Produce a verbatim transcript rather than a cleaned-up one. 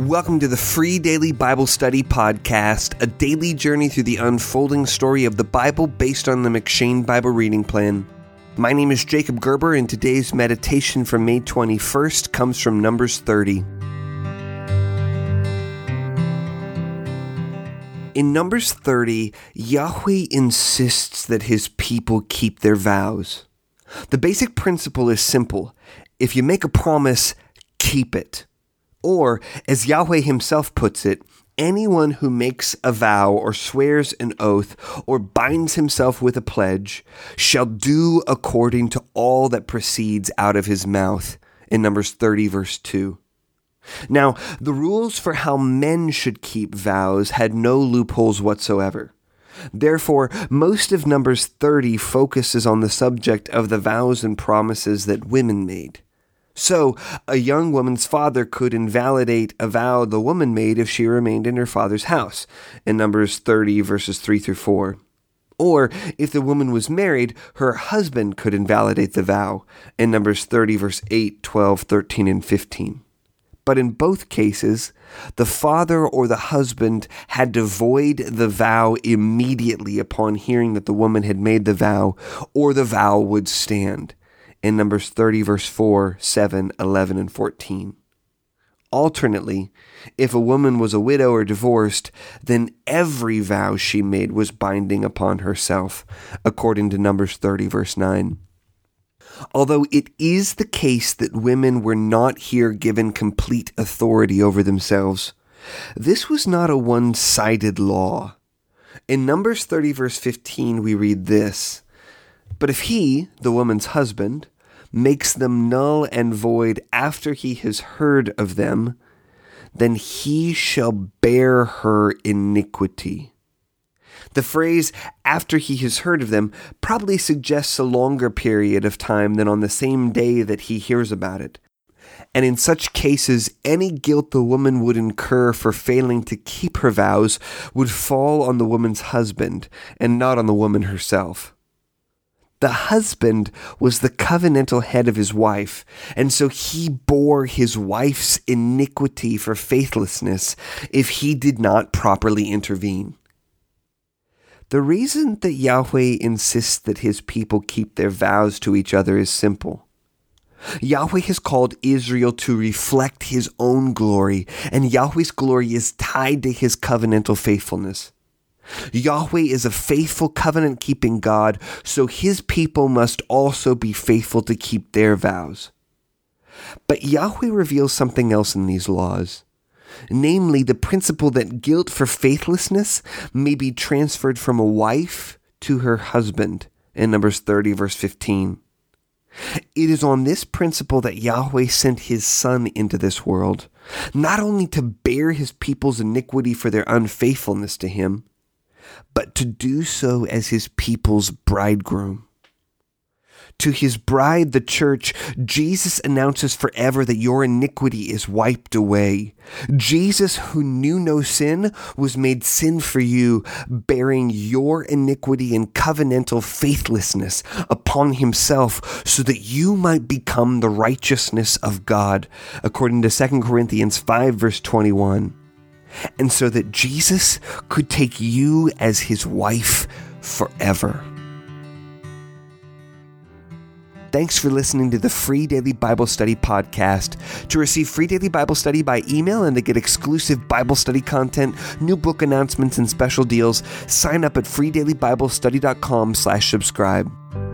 Welcome to the Free Daily Bible Study Podcast, a daily journey through the unfolding story of the Bible based on the M'Cheyne Bible Reading Plan. My name is Jacob Gerber, and today's meditation for May twenty-first comes from Numbers thirty. In Numbers thirty, Yahweh insists that his people keep their vows. The basic principle is simple. If you make a promise, keep it. Or, as Yahweh himself puts it, anyone who makes a vow or swears an oath or binds himself with a pledge shall do according to all that proceeds out of his mouth, in Numbers thirty, verse two. Now, the rules for how men should keep vows had no loopholes whatsoever. Therefore, most of Numbers thirty focuses on the subject of the vows and promises that women made. So, a young woman's father could invalidate a vow the woman made if she remained in her father's house, in Numbers thirty, verses three through four. Or, if the woman was married, her husband could invalidate the vow, in Numbers thirty, verse eight, twelve, thirteen, and fifteen. But in both cases, the father or the husband had to void the vow immediately upon hearing that the woman had made the vow, or the vow would stand, in Numbers thirty, verse four, seven, eleven, and fourteen. Alternately, if a woman was a widow or divorced, then every vow she made was binding upon herself, according to Numbers thirty, verse nine. Although it is the case that women were not here given complete authority over themselves, this was not a one-sided law. In Numbers thirty, verse fifteen, we read this: "But if he, the woman's husband, makes them null and void after he has heard of them, then he shall bear her iniquity." The phrase, "after he has heard of them," probably suggests a longer period of time than on the same day that he hears about it. And in such cases, any guilt the woman would incur for failing to keep her vows would fall on the woman's husband and not on the woman herself. The husband was the covenantal head of his wife, and so he bore his wife's iniquity for faithlessness if he did not properly intervene. The reason that Yahweh insists that his people keep their vows to each other is simple. Yahweh has called Israel to reflect his own glory, and Yahweh's glory is tied to his covenantal faithfulness. Yahweh is a faithful covenant-keeping God, so his people must also be faithful to keep their vows. But Yahweh reveals something else in these laws, namely the principle that guilt for faithlessness may be transferred from a wife to her husband, in Numbers thirty, verse fifteen. It is on this principle that Yahweh sent his Son into this world, not only to bear his people's iniquity for their unfaithfulness to him, but to do so as his people's bridegroom. To his bride, the church, Jesus announces forever that your iniquity is wiped away. Jesus, who knew no sin, was made sin for you, bearing your iniquity and covenantal faithlessness upon himself, so that you might become the righteousness of God, according to Second Corinthians five, verse twenty-one. And so that Jesus could take you as his wife forever. Thanks for listening to the Free Daily Bible Study Podcast. To receive Free Daily Bible Study by email and to get exclusive Bible study content, new book announcements, and special deals, sign up at free daily bible study dot com slash subscribe.